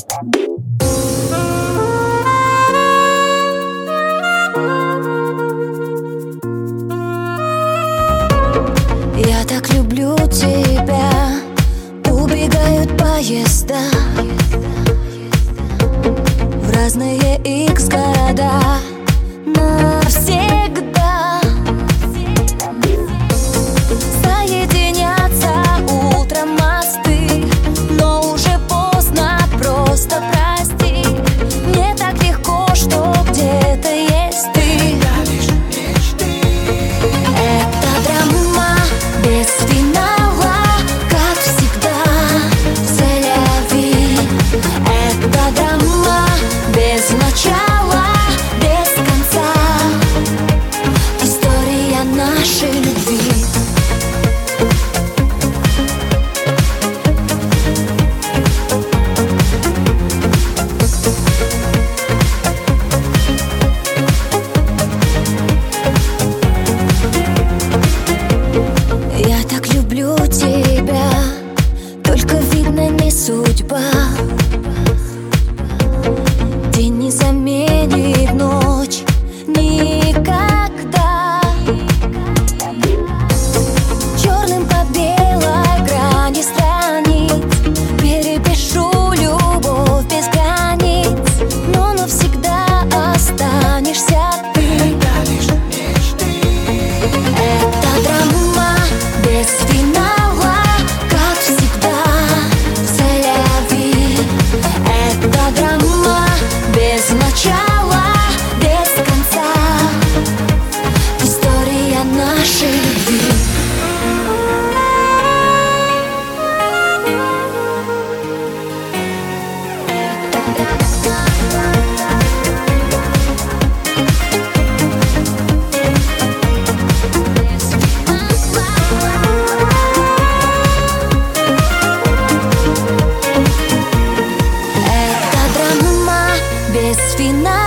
Я так люблю тебя, убегают поезда в разные икс города навсегда. Соединятся утром мосты, но уже поздно, просто прости. Мне так легко, что где-то есть ты. Это драма без финала, как всегда, c'est-la-vie. Это драма без начала, без конца, история нашей любви. Я так люблю тебя, только видно не судьба. День не заменит ночь никогда. Черным по белой грани страниц перепишу любовь без границ, но навсегда останешься ты. Это драма без финала, как всегда, c'est-la-vie. Это драма без начала, без конца, история нашей любви. Без финала.